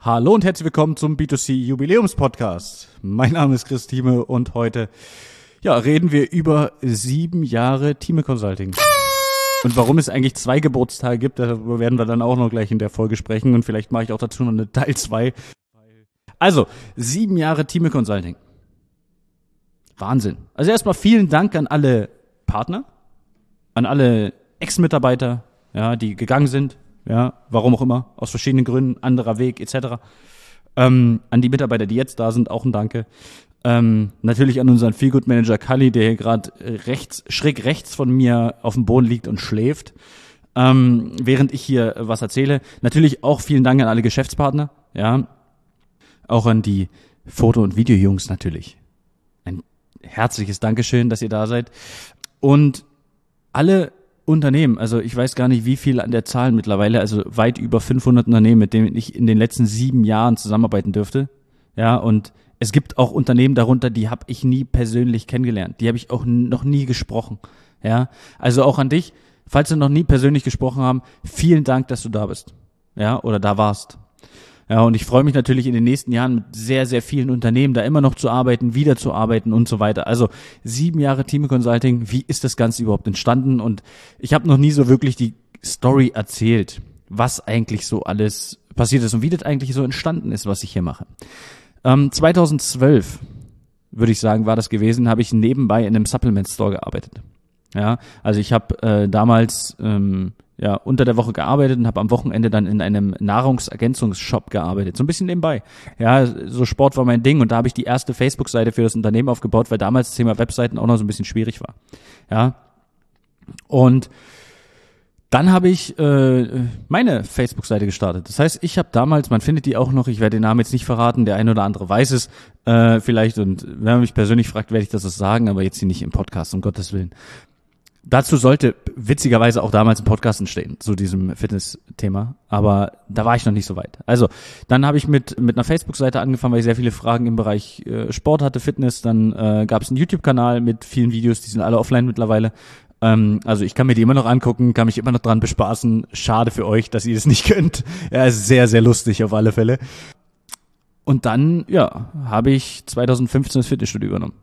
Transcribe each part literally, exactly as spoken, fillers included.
Hallo und herzlich willkommen zum B zwei C Jubiläums-Podcast. Mein Name ist Chris Thieme und heute ja, reden wir über sieben Jahre Thieme Consulting. Und warum es eigentlich zwei Geburtstage gibt, darüber werden wir dann auch noch gleich in der Folge sprechen und vielleicht mache ich auch dazu noch eine Teil zwei. Also, sieben Jahre Thieme Consulting. Wahnsinn. Also erstmal vielen Dank an alle Partner, an alle Ex-Mitarbeiter, ja, die gegangen sind. Ja, warum auch immer, aus verschiedenen Gründen, anderer Weg et cetera. Ähm, an die Mitarbeiter, die jetzt da sind, auch ein Danke. Ähm, natürlich an unseren Feelgood-Manager Kalli, der hier gerade rechts, schräg rechts von mir auf dem Boden liegt und schläft, ähm, während ich hier was erzähle. Natürlich auch vielen Dank an alle Geschäftspartner, ja, auch an die Foto- und Videojungs natürlich. Ein herzliches Dankeschön, dass ihr da seid. Und alle Unternehmen, also ich weiß gar nicht, wie viel an der Zahl mittlerweile, also weit über fünfhundert Unternehmen, mit denen ich in den letzten sieben Jahren zusammenarbeiten dürfte. Ja, und es gibt auch Unternehmen darunter, die habe ich nie persönlich kennengelernt. Die habe ich auch noch nie gesprochen. Ja, also auch an dich, falls wir noch nie persönlich gesprochen haben, vielen Dank, dass du da bist. Ja, oder da warst. Ja, und ich freue mich natürlich in den nächsten Jahren mit sehr, sehr vielen Unternehmen da immer noch zu arbeiten, wieder zu arbeiten und so weiter. Also sieben Jahre Thieme Consulting, wie ist das Ganze überhaupt entstanden? Und ich habe noch nie so wirklich die Story erzählt, was eigentlich so alles passiert ist und wie das eigentlich so entstanden ist, was ich hier mache. Ähm, zweitausendzwölf, würde ich sagen, war das gewesen, habe ich nebenbei in einem Supplement Store gearbeitet. Ja, also ich habe äh, damals ähm, ja unter der Woche gearbeitet und habe am Wochenende dann in einem Nahrungsergänzungsshop gearbeitet, so ein bisschen nebenbei. Ja, so Sport war mein Ding und da habe ich die erste Facebook-Seite für das Unternehmen aufgebaut, weil damals das Thema Webseiten auch noch so ein bisschen schwierig war. Ja, und dann habe ich äh, meine Facebook-Seite gestartet. Das heißt, ich habe damals, man findet die auch noch, ich werde den Namen jetzt nicht verraten, der ein oder andere weiß es äh, vielleicht und wenn man mich persönlich fragt, werde ich das sagen, aber jetzt hier nicht im Podcast, um Gottes Willen. Dazu sollte witzigerweise auch damals ein Podcast entstehen, zu diesem Fitness-Thema, aber da war ich noch nicht so weit. Also, dann habe ich mit mit einer Facebook-Seite angefangen, weil ich sehr viele Fragen im Bereich äh, Sport hatte, Fitness, dann äh, gab es einen YouTube-Kanal mit vielen Videos, die sind alle offline mittlerweile. Ähm, also ich kann mir die immer noch angucken, kann mich immer noch dran bespaßen. Schade für euch, dass ihr es nicht könnt. Ja, ist sehr, sehr lustig auf alle Fälle. Und dann, ja, habe ich zweitausendfünfzehn das Fitnessstudio übernommen.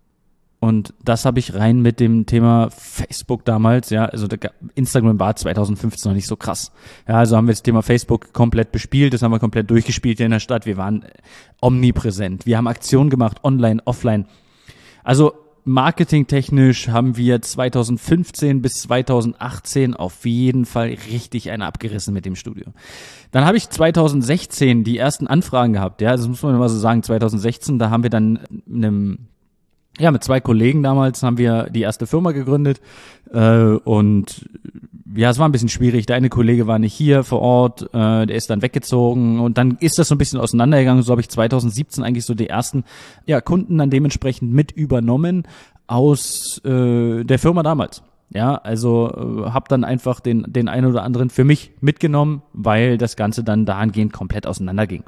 Und das habe ich rein mit dem Thema Facebook damals, ja, also der Instagram war zweitausendfünfzehn noch nicht so krass. Ja, also haben wir das Thema Facebook komplett bespielt, das haben wir komplett durchgespielt hier in der Stadt. Wir waren omnipräsent. Wir haben Aktionen gemacht, online, offline. Also marketingtechnisch haben wir zweitausendfünfzehn bis zweitausendachtzehn auf jeden Fall richtig eine abgerissen mit dem Studio. Dann habe ich zweitausendsechzehn die ersten Anfragen gehabt, ja, das muss man mal so sagen, zweitausendsechzehn, da haben wir dann einem Ja, mit zwei Kollegen damals haben wir die erste Firma gegründet äh, und ja, es war ein bisschen schwierig. Der eine Kollege war nicht hier vor Ort, äh, der ist dann weggezogen und dann ist das so ein bisschen auseinandergegangen. So habe ich zweitausendsiebzehn eigentlich so die ersten ja, Kunden dann dementsprechend mit übernommen aus äh, der Firma damals. Ja, also äh, habe dann einfach den den einen oder anderen für mich mitgenommen, weil das Ganze dann dahingehend komplett auseinanderging.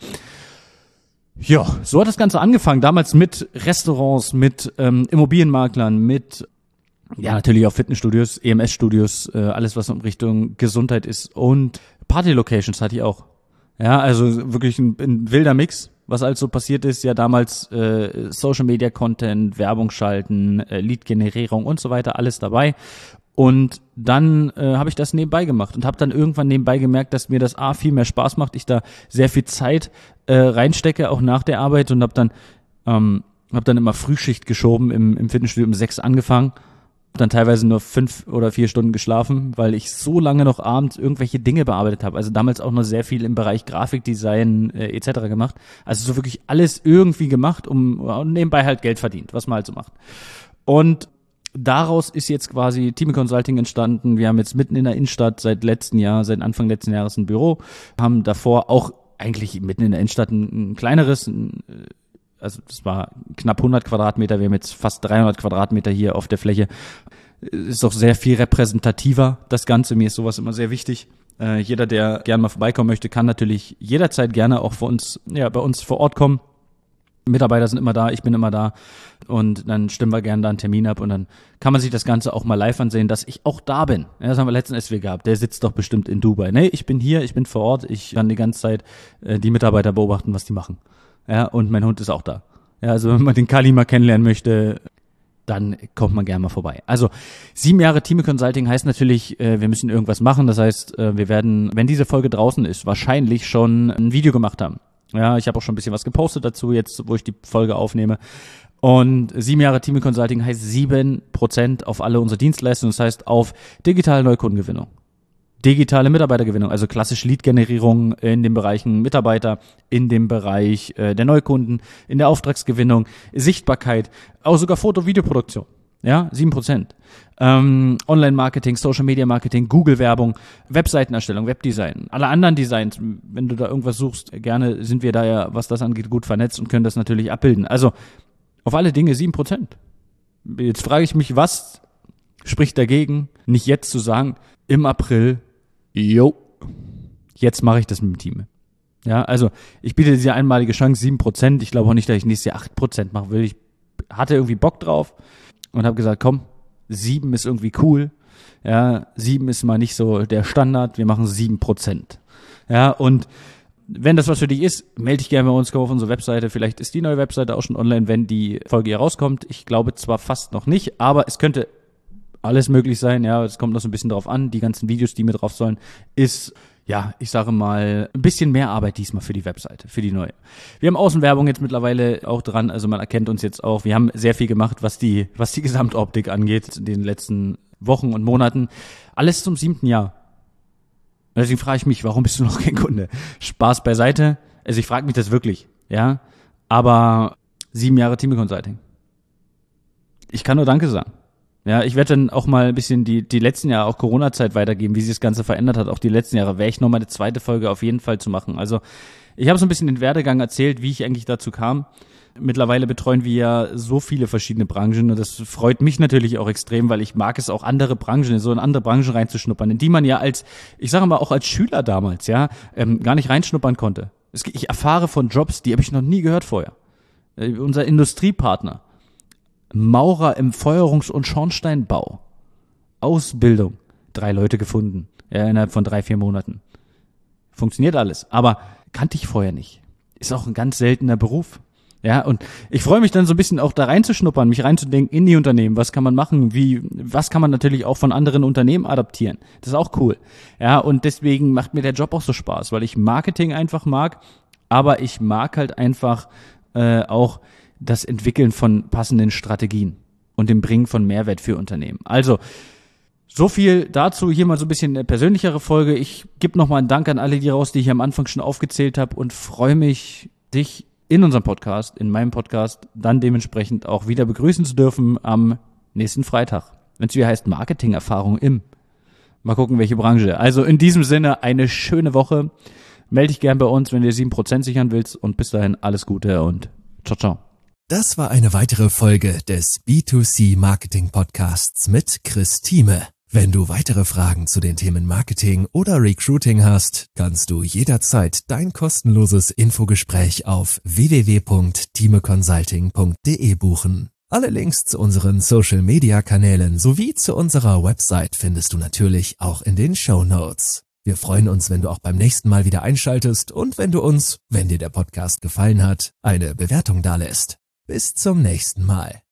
Ja, so hat das Ganze angefangen, damals mit Restaurants, mit ähm, Immobilienmaklern, mit, ja natürlich auch Fitnessstudios, E M S-Studios, äh, alles was in Richtung Gesundheit ist und Party-Locations hatte ich auch. Ja, also wirklich ein, ein wilder Mix, was also passiert ist, ja damals äh, Social-Media-Content, Werbung schalten, äh, Lead-Generierung und so weiter, alles dabei. Und dann äh, habe ich das nebenbei gemacht und habe dann irgendwann nebenbei gemerkt, dass mir das A viel mehr Spaß macht, ich da sehr viel Zeit äh, reinstecke, auch nach der Arbeit und habe dann ähm, habe dann immer Frühschicht geschoben im, im Fitnessstudio um sechs angefangen, dann teilweise nur fünf oder vier Stunden geschlafen, weil ich so lange noch abends irgendwelche Dinge bearbeitet habe. Also damals auch noch sehr viel im Bereich Grafikdesign äh, et cetera gemacht. Also so wirklich alles irgendwie gemacht, um und nebenbei halt Geld verdient, was man halt so macht. Und daraus ist jetzt quasi Thieme Consulting entstanden. Wir haben jetzt mitten in der Innenstadt seit letzten Jahr, seit Anfang letzten Jahres ein Büro, haben davor auch eigentlich mitten in der Innenstadt ein, ein kleineres, ein, also das war knapp hundert Quadratmeter, wir haben jetzt fast dreihundert Quadratmeter hier auf der Fläche. Ist auch sehr viel repräsentativer, das Ganze. Mir ist sowas immer sehr wichtig. Äh, jeder, der gerne mal vorbeikommen möchte, kann natürlich jederzeit gerne auch für uns, ja, bei uns vor Ort kommen. Mitarbeiter sind immer da, ich bin immer da und dann stimmen wir gerne da einen Termin ab und dann kann man sich das Ganze auch mal live ansehen, dass ich auch da bin. Ja, das haben wir letzten S W gehabt, der sitzt doch bestimmt in Dubai. Nee, ich bin hier, ich bin vor Ort, ich kann die ganze Zeit äh, die Mitarbeiter beobachten, was die machen. Ja, und mein Hund ist auch da. Ja, also wenn man den Kali mal kennenlernen möchte, dann kommt man gerne mal vorbei. Also sieben Jahre Thieme Consulting heißt natürlich, äh, wir müssen irgendwas machen. Das heißt, äh, wir werden, wenn diese Folge draußen ist, wahrscheinlich schon ein Video gemacht haben. Ja, ich habe auch schon ein bisschen was gepostet dazu, jetzt wo ich die Folge aufnehme. Und sieben Jahre Thieme Consulting heißt sieben Prozent auf alle unsere Dienstleistungen. Das heißt auf digitale Neukundengewinnung, digitale Mitarbeitergewinnung, also klassische Lead-Generierung in den Bereichen Mitarbeiter, in dem Bereich äh, der Neukunden, in der Auftragsgewinnung, Sichtbarkeit, auch sogar Foto-Videoproduktion. Ja, sieben Prozent. Ähm, Online-Marketing, Social-Media-Marketing, Google-Werbung, Webseitenerstellung, Webdesign, alle anderen Designs, wenn du da irgendwas suchst, gerne sind wir da ja, was das angeht, gut vernetzt und können das natürlich abbilden. Also auf alle Dinge sieben Prozent. Jetzt frage ich mich, was spricht dagegen, nicht jetzt zu sagen, im April, jo, jetzt mache ich das mit dem Team. Ja, also ich biete diese einmalige Chance, sieben Prozent. Ich glaube auch nicht, dass ich nächstes Jahr acht Prozent machen will. Ich hatte irgendwie Bock drauf und habe gesagt, komm, sieben ist irgendwie cool. Ja, sieben ist mal nicht so der Standard. Wir machen sieben Prozent. Ja, und wenn das was für dich ist, melde dich gerne bei uns, komm auf unsere Webseite. Vielleicht ist die neue Webseite auch schon online, wenn die Folge hier rauskommt. Ich glaube zwar fast noch nicht, aber es könnte alles möglich sein. Ja, es kommt noch so ein bisschen drauf an. Die ganzen Videos, die mit drauf sollen, ist, ja, ich sage mal, ein bisschen mehr Arbeit diesmal für die Webseite, für die neue. Wir haben Außenwerbung jetzt mittlerweile auch dran, also man erkennt uns jetzt auch. Wir haben sehr viel gemacht, was die, was die Gesamtoptik angeht in den letzten Wochen und Monaten. Alles zum siebten Jahr. Und deswegen frage ich mich, warum bist du noch kein Kunde? Spaß beiseite. Also ich frage mich das wirklich, ja. Aber sieben Jahre Thieme Consulting. Ich kann nur Danke sagen. Ja, ich werde dann auch mal ein bisschen die die letzten Jahre, auch Corona-Zeit weitergeben, wie sich das Ganze verändert hat. Auch die letzten Jahre werde ich noch mal eine zweite Folge auf jeden Fall zu machen. Also ich habe so ein bisschen den Werdegang erzählt, wie ich eigentlich dazu kam. Mittlerweile betreuen wir ja so viele verschiedene Branchen und das freut mich natürlich auch extrem, weil ich mag es auch, andere Branchen, so in andere Branchen reinzuschnuppern, in die man ja als, ich sage mal auch als Schüler damals, ja, ähm, gar nicht reinschnuppern konnte. Es, ich erfahre von Jobs, die habe ich noch nie gehört vorher. Äh, unser Industriepartner. Maurer im Feuerungs- und Schornsteinbau. Ausbildung. Drei Leute gefunden. Ja, innerhalb von drei, vier Monaten. Funktioniert alles. Aber kannte ich vorher nicht. Ist auch ein ganz seltener Beruf. Ja, und ich freue mich dann so ein bisschen auch da reinzuschnuppern, mich reinzudenken in die Unternehmen. Was kann man machen? Wie, was kann man natürlich auch von anderen Unternehmen adaptieren? Das ist auch cool. Ja, und deswegen macht mir der Job auch so Spaß, weil ich Marketing einfach mag. Aber ich mag halt einfach äh, auch das Entwickeln von passenden Strategien und dem Bringen von Mehrwert für Unternehmen. Also, so viel dazu. Hier mal so ein bisschen eine persönlichere Folge. Ich gebe nochmal einen Dank an alle die raus, die ich am Anfang schon aufgezählt habe und freue mich, dich in unserem Podcast, in meinem Podcast, dann dementsprechend auch wieder begrüßen zu dürfen am nächsten Freitag. Wenn es wieder heißt Marketing-Erfahrung im. Mal gucken, welche Branche. Also in diesem Sinne eine schöne Woche. Melde dich gern bei uns, wenn du sieben Prozent sichern willst und bis dahin alles Gute und ciao, ciao. Das war eine weitere Folge des B zwei C Marketing Podcasts mit Chris Thieme. Wenn du weitere Fragen zu den Themen Marketing oder Recruiting hast, kannst du jederzeit dein kostenloses Infogespräch auf w w w punkt thieme consulting punkt d e buchen. Alle Links zu unseren Social-Media-Kanälen sowie zu unserer Website findest du natürlich auch in den Shownotes. Wir freuen uns, wenn du auch beim nächsten Mal wieder einschaltest und wenn du uns, wenn dir der Podcast gefallen hat, eine Bewertung dalässt. Bis zum nächsten Mal.